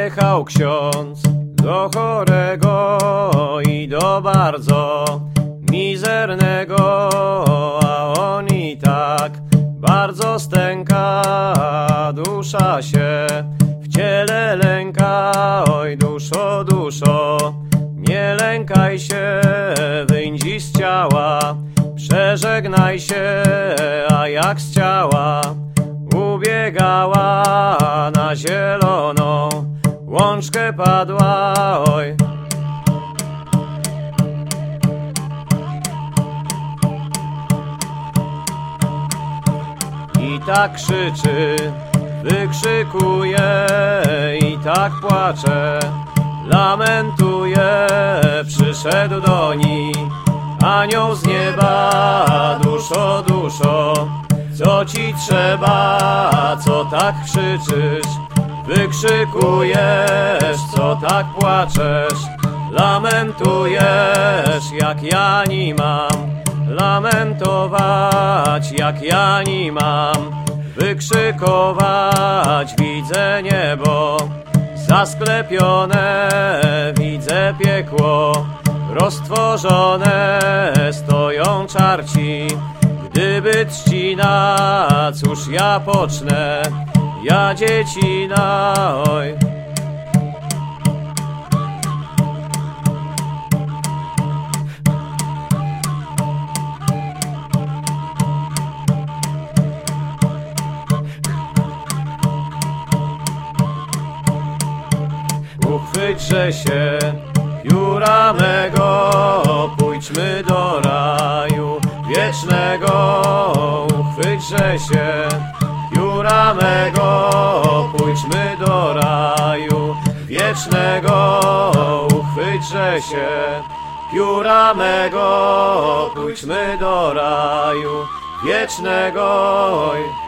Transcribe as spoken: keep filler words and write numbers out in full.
Jechał ksiądz do chorego i do bardzo mizernego, a on i tak bardzo stęka, dusza się w ciele lęka. Oj duszo, duszo, nie lękaj się, wyjdź dziś z ciała, przeżegnaj się, a jak z ciała ubiegała, na zieloną łączkę padła. Oj. I tak krzyczy, wykrzykuje, i tak płacze, lamentuje. Przyszedł do niej anioł z nieba. Duszo, duszo, co ci trzeba, co tak krzyczysz, wykrzykujesz, co tak płaczesz, lamentujesz? Jak ja nie mam lamentować, jak ja nie mam wykrzykować. Widzę niebo zasklepione, widzę piekło roztworzone. Stoją czarci, gdyby trzcina, cóż ja pocznę, ja dziecina. Oj. Uchwyćże się pióra mego, pójdźmy do raju wiecznego. Uchwyćże się pióra mego, pójdźmy do raju wiecznego. Uchwyćże się pióra mego, pójdźmy do raju wiecznego.